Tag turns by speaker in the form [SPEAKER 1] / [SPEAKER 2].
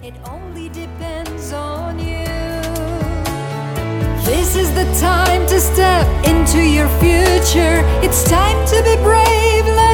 [SPEAKER 1] It only depends on you. This is the time to step into your future. It's time to be brave.